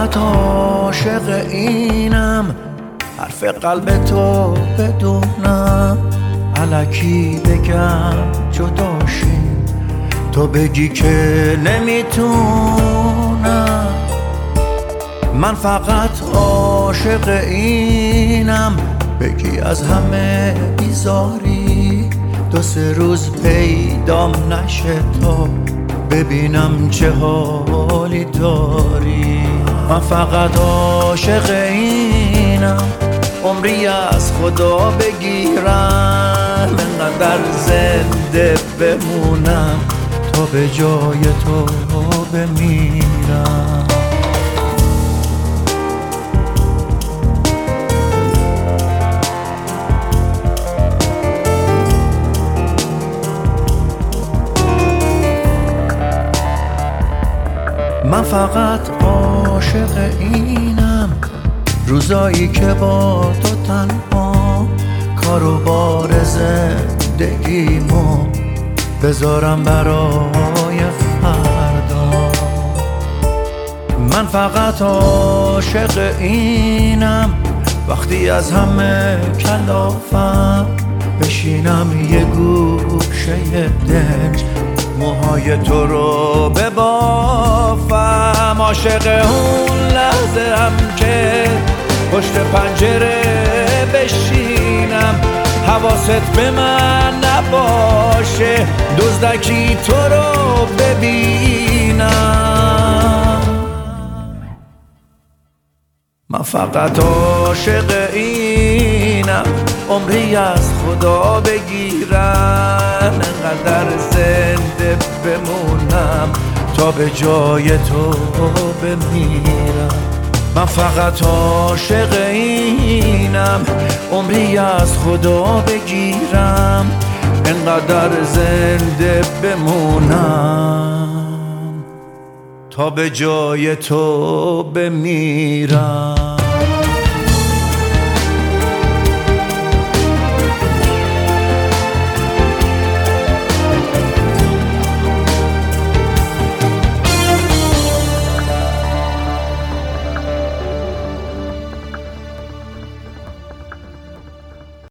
فقط عاشق اینم، حرف قلب تو بدونم، الکی بگم جداشیم تو بگی که نمیتونم. من فقط عاشق اینم، بگی از همه بیزاری، 2-3 روز پیدام نشه تا ببینم چه حالی داری. من فقط عاشق اینم، عمری از خدا بگیرم، انقدر زنده بمونم تا به جای تو بمیرم. من فقط عاشق اینم، روزایی که با تو تنها، کار و بار زندگیمو بذارم برای فردا. من فقط عاشق اینم، وقتی از همه کلافم بشینم یه گوشه دنج، موهای تو رو ببافم. عاشق اون لحظه هم که پشت پنجره بشینم، حواست به من نباشه، دزدکی تو رو ببینم. من فقط عاشق اینم، عمری از خدا بگیرم، انقدر زنده بمونم تا به جای تو بمیرم. من فقط عاشق اینم، عمری از خدا بگیرم، انقدر زنده بمونم تا به جای تو بمیرم.